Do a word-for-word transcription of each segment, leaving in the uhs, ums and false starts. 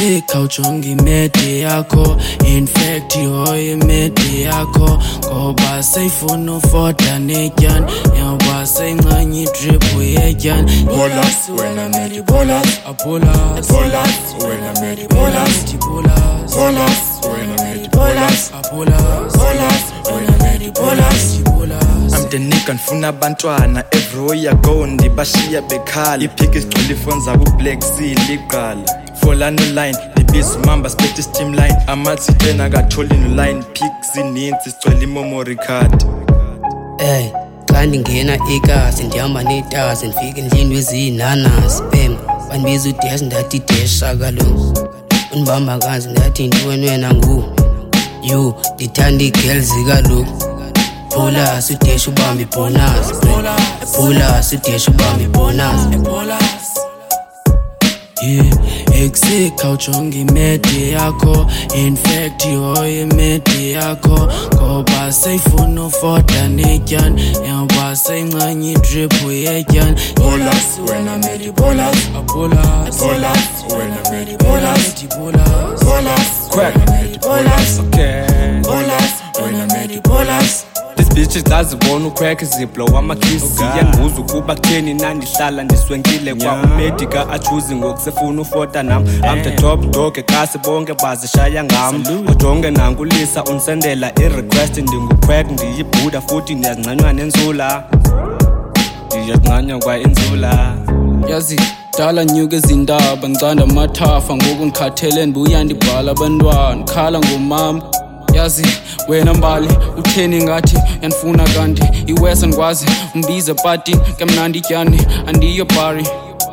Ekusika ujonga imedi yakho, in fact ihoya imedi yakho. Ngoba seyifuna ufoda netyani, yoba seyincanye idrip uyetyani. Bolas, wena medi bolas, Abolas, bolas, wena medi bolas, bolas, bolas, wena medi bolas, abolas, bolas, wena medi bolas. I'm the nigga nfuna abantwana everywhere you go ndibashiya bekhala iphiki sigcwele ifoni zabo black seal iqala fola no line libiza umamba split streamline amathi tena akatholi no line pics zininzi sigcwele i-memory card. Ey, xa ndingena ekasi ndihamba neetasi ndifika endlini wezinanasi bem bandibiza udash ndathi desha kaloku undibamba kanzi ndathi ntwenwena ngu you ndithanda iigirls kaloku. Bolas udash ubamba ibonus, bolas udash ubamba ibonus. Yeah, ekusika ujonga imedi yakho, in fact ihoya imedi yakho. Ngoba seyifuna ufoda netyani, yoba seyincanye idrip uyetyani. Bolas, wena medi bolas, Abolas, bolas, wena medi bolas, bolas, bolas, Crack. wena medi bolas, Okay. bolas, wena medi bolas. These bitches zazibona ucrack ziblow amakhisi yanguza ukuba kutheni nandihlala ndiswenkile kwa umedica achuzi ngokusefuna ufota nam. I'm the top dog ekasi bonke bazishaya ngam ujonge nangulisa unsendela i-request ndingucrack ndiyibhuda futhi ndiyazincanywa nenzula ndiyazincanywa kwa inzula. Yazi dala nyuke zindaba ngicanda amathafa ngoku ngikhathele ndibuya ndibhala abantwana khala ngomama. Yazi wena mbali utheni ngathi yanifuna kanti iwesa ndikwazi umbize party kamnandi tyani andiyo bari.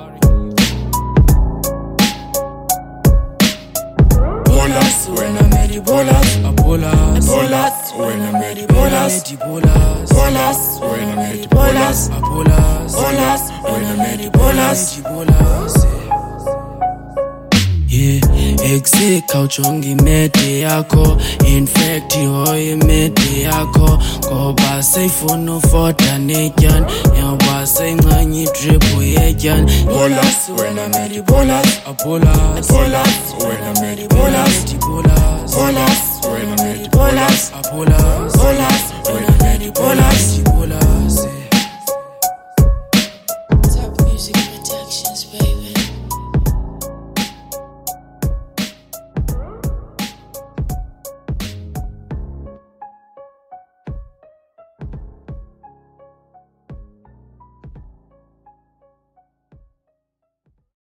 Bolas, wena medi bolas, abolas, bolas, wena medi bolas, bolas, bolas, wena medi bolas, abolas, bolas, wena medi bolas. bolas. Yeah, ekusika ujonga imedi yakho, in fact ihoya imedi yakho. Ngoba seyifuna ufoda netyani, yoba seyincanye idrip uyetyani. Bolas, wena medi bolas, Abolas, bolas, wena medi bolas, bolas, bolas, wena medi bolas, abolas.